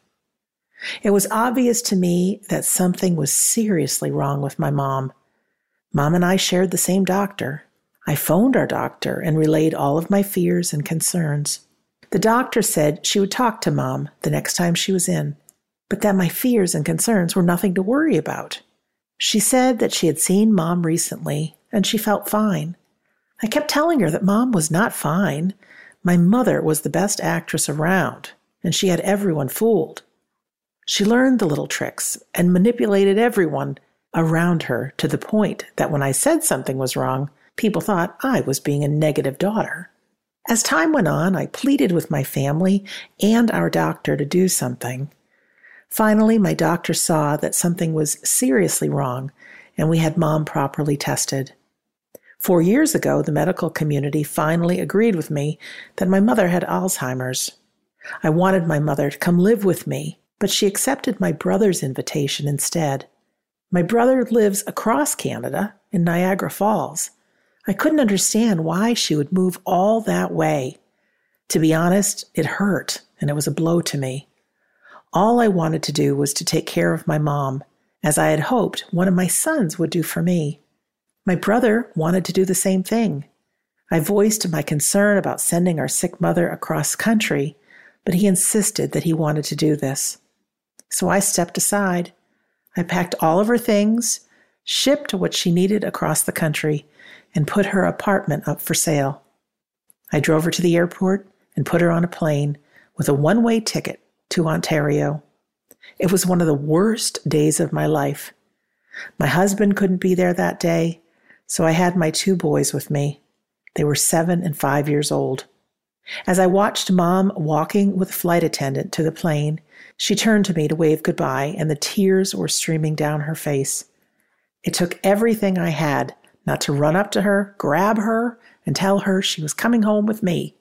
It was obvious to me that something was seriously wrong with my mom. Mom and I shared the same doctor. I phoned our doctor and relayed all of my fears and concerns. The doctor said she would talk to Mom the next time she was in, but that my fears and concerns were nothing to worry about. She said that she had seen Mom recently and she felt fine. I kept telling her that Mom was not fine. My mother was the best actress around, and she had everyone fooled. She learned the little tricks and manipulated everyone around her to the point that when I said something was wrong, people thought I was being a negative daughter. As time went on, I pleaded with my family and our doctor to do something. Finally, my doctor saw that something was seriously wrong, and we had Mom properly tested. Four years ago, the medical community finally agreed with me that my mother had Alzheimer's. I wanted my mother to come live with me, but she accepted my brother's invitation instead. My brother lives across Canada in Niagara Falls. I couldn't understand why she would move all that way. To be honest, it hurt, and it was a blow to me. All I wanted to do was to take care of my mom, as I had hoped one of my sons would do for me. My brother wanted to do the same thing. I voiced my concern about sending our sick mother across country, but he insisted that he wanted to do this. So I stepped aside. I packed all of her things, shipped what she needed across the country, and put her apartment up for sale. I drove her to the airport and put her on a plane with a one-way ticket to Ontario. It was one of the worst days of my life. My husband couldn't be there that day, so I had my two boys with me. They were seven and five years old. As I watched Mom walking with a flight attendant to the plane, she turned to me to wave goodbye, and the tears were streaming down her face. It took everything I had not to run up to her, grab her, and tell her she was coming home with me.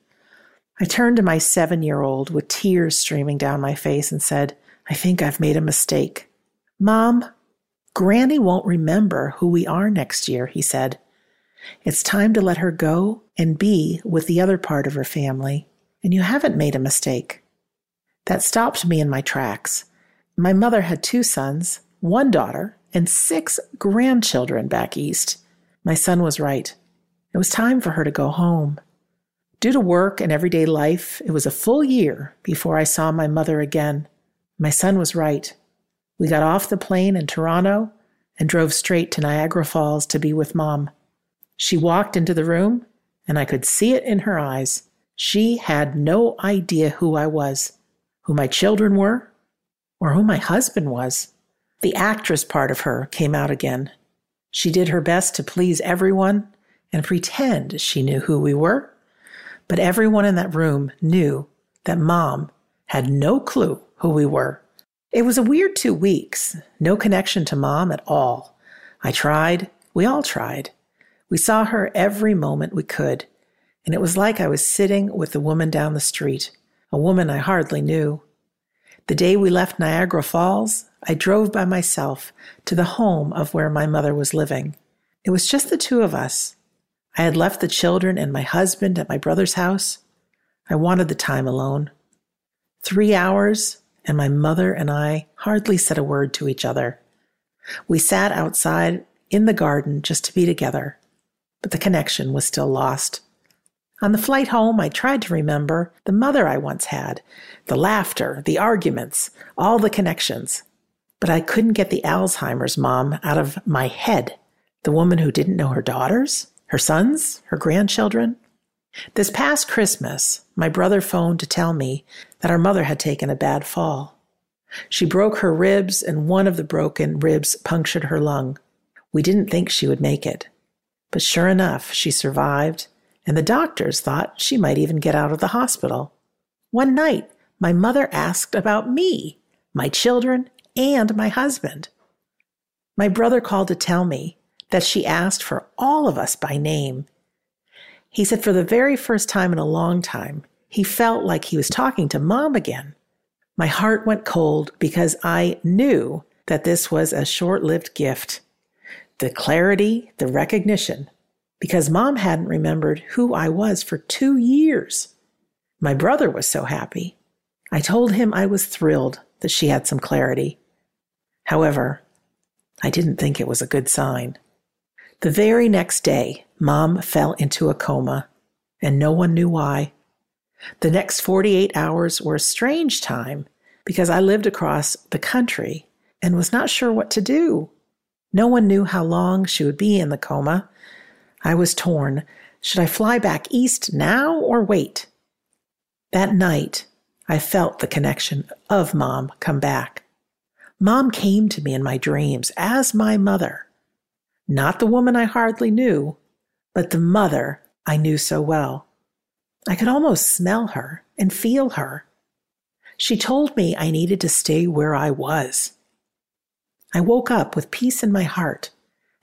I turned to my seven-year-old with tears streaming down my face and said, "I think I've made a mistake." "Mom, Granny won't remember who we are next year," he said. "It's time to let her go and be with the other part of her family, and you haven't made a mistake." That stopped me in my tracks. My mother had two sons, one daughter, and six grandchildren back east. My son was right. It was time for her to go home. Due to work and everyday life, it was a full year before I saw my mother again. My son was right. We got off the plane in Toronto and drove straight to Niagara Falls to be with Mom. She walked into the room, and I could see it in her eyes. She had no idea who I was, who my children were, or who my husband was. The actress part of her came out again. She did her best to please everyone and pretend she knew who we were, but everyone in that room knew that Mom had no clue who we were. It was a weird two weeks, no connection to Mom at all. I tried, we all tried. We saw her every moment we could, and it was like I was sitting with the woman down the street, a woman I hardly knew. The day we left Niagara Falls, I drove by myself to the home of where my mother was living. It was just the two of us. I had left the children and my husband at my brother's house. I wanted the time alone. Three hours, and my mother and I hardly said a word to each other. We sat outside in the garden just to be together, but the connection was still lost. On the flight home, I tried to remember the mother I once had, the laughter, the arguments, all the connections. But I couldn't get the Alzheimer's mom out of my head, the woman who didn't know her daughters, her sons, her grandchildren. This past Christmas, my brother phoned to tell me that our mother had taken a bad fall. She broke her ribs, and one of the broken ribs punctured her lung. We didn't think she would make it. But sure enough, she survived, and the doctors thought she might even get out of the hospital. One night, my mother asked about me, my children, and my husband. My brother called to tell me that she asked for all of us by name. He said for the very first time in a long time, he felt like he was talking to Mom again. My heart went cold because I knew that this was a short-lived gift. The clarity, the recognition, because Mom hadn't remembered who I was for two years. My brother was so happy. I told him I was thrilled that she had some clarity. However, I didn't think it was a good sign. The very next day, Mom fell into a coma, and no one knew why. The next forty-eight hours were a strange time because I lived across the country and was not sure what to do. No one knew how long she would be in the coma. I was torn. Should I fly back east now or wait? That night, I felt the connection of Mom come back. Mom came to me in my dreams as my mother. Not the woman I hardly knew, but the mother I knew so well. I could almost smell her and feel her. She told me I needed to stay where I was. I woke up with peace in my heart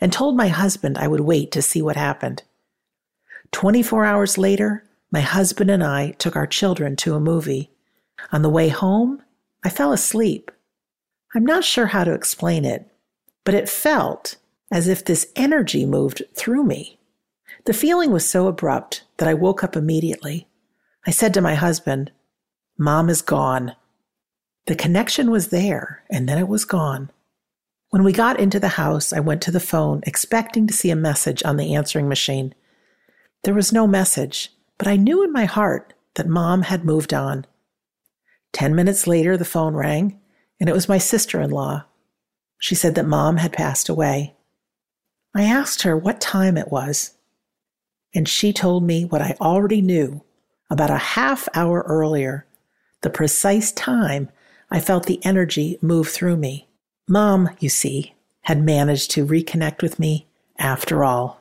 and told my husband I would wait to see what happened. twenty-four hours later, my husband and I took our children to a movie. On the way home, I fell asleep. I'm not sure how to explain it, but it felt as if this energy moved through me. The feeling was so abrupt that I woke up immediately. I said to my husband, "Mom is gone." The connection was there, and then it was gone. When we got into the house, I went to the phone, expecting to see a message on the answering machine. There was no message, but I knew in my heart that Mom had moved on. Ten minutes later, the phone rang, and it was my sister-in-law. She said that Mom had passed away. I asked her what time it was, and she told me what I already knew about a half hour earlier, the precise time I felt the energy move through me. Mom, you see, had managed to reconnect with me after all.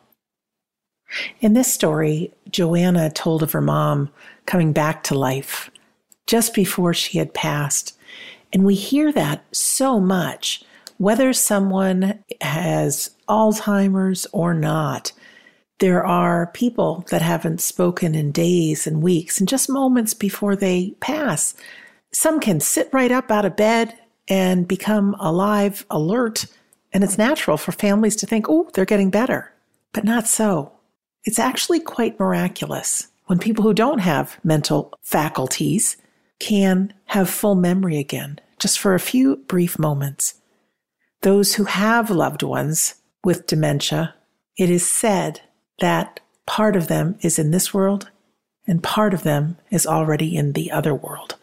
In this story, Joanna told of her mom coming back to life just before she had passed. And we hear that so much, whether someone has Alzheimer's or not. There are people that haven't spoken in days and weeks and just moments before they pass. Some can sit right up out of bed and become alive, alert, and it's natural for families to think, oh, they're getting better. But not so. It's actually quite miraculous when people who don't have mental faculties can have full memory again, just for a few brief moments. Those who have loved ones with dementia, it is said that part of them is in this world and part of them is already in the other world.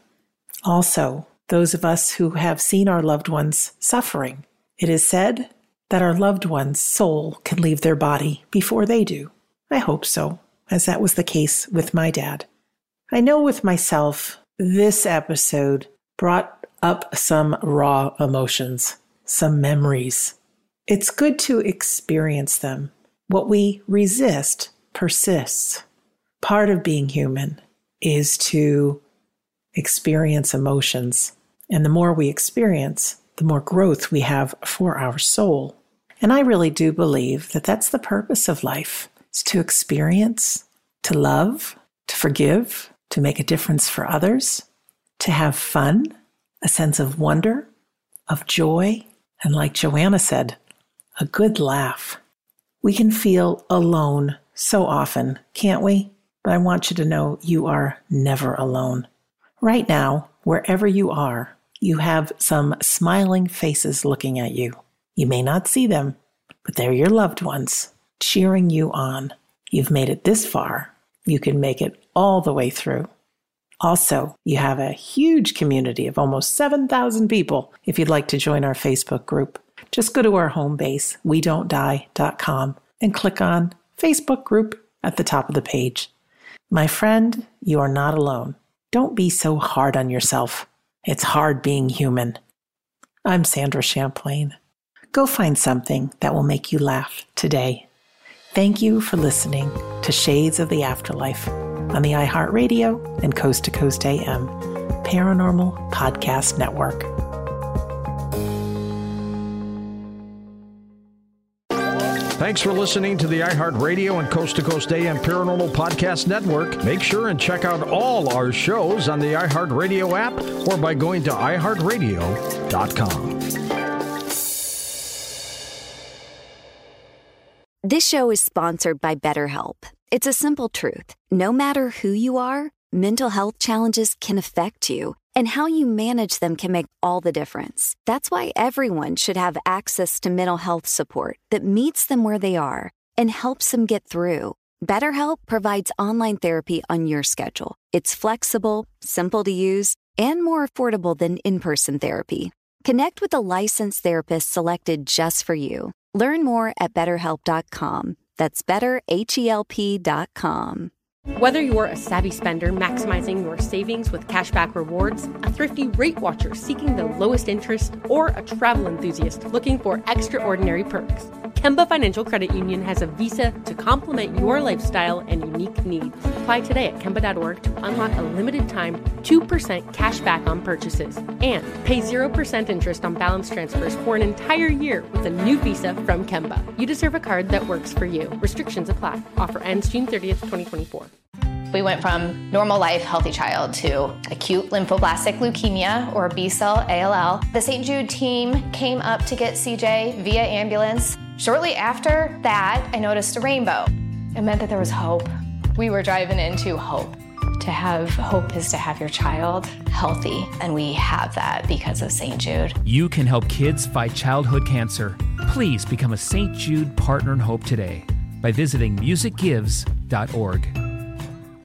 Also, those of us who have seen our loved ones suffering, it is said that our loved one's soul can leave their body before they do. I hope so, as that was the case with my dad. I know with myself, this episode brought up some raw emotions, some memories. It's good to experience them. What we resist persists. Part of being human is to experience emotions. And the more we experience, the more growth we have for our soul. And I really do believe that that's the purpose of life, is to experience, to love, to forgive, to make a difference for others, to have fun, a sense of wonder, of joy, and like Joanna said, a good laugh. We can feel alone so often, can't we? But I want you to know you are never alone. Right now, wherever you are, you have some smiling faces looking at you. You may not see them, but they're your loved ones, cheering you on. You've made it this far. You can make it all the way through. Also, you have a huge community of almost seven thousand people if you'd like to join our Facebook group. Just go to our home base, we don't die dot com, and click on Facebook group at the top of the page. My friend, you are not alone. Don't be so hard on yourself. It's hard being human. I'm Sandra Champlain. Go find something that will make you laugh today. Thank you for listening to Shades of the Afterlife on the iHeartRadio and Coast to Coast A M Paranormal Podcast Network. Thanks for listening to the iHeartRadio and Coast to Coast A M Paranormal Podcast Network. Make sure and check out all our shows on the iHeartRadio app or by going to i heart radio dot com. This show is sponsored by BetterHelp. It's a simple truth. No matter who you are, mental health challenges can affect you, and how you manage them can make all the difference. That's why everyone should have access to mental health support that meets them where they are and helps them get through. BetterHelp provides online therapy on your schedule. It's flexible, simple to use, and more affordable than in-person therapy. Connect with a licensed therapist selected just for you. Learn more at better help dot com. That's better help dot com. Whether you're a savvy spender maximizing your savings with cashback rewards, a thrifty rate watcher seeking the lowest interest, or a travel enthusiast looking for extraordinary perks, Kemba Financial Credit Union has a visa to complement your lifestyle and unique needs. Apply today at Kemba dot org to unlock a limited time two percent cash back on purchases and pay zero percent interest on balance transfers for an entire year with a new visa from Kemba. You deserve a card that works for you. Restrictions apply. Offer ends June thirtieth, twenty twenty-four. We went from normal life, healthy child to acute lymphoblastic leukemia or B-cell A L L. The Saint Jude team came up to get C J via ambulance. Shortly after that, I noticed a rainbow. It meant that there was hope. We were driving into hope. To have hope is to have your child healthy, and we have that because of Saint Jude. You can help kids fight childhood cancer. Please become a Saint Jude Partner in Hope today by visiting music gives dot org.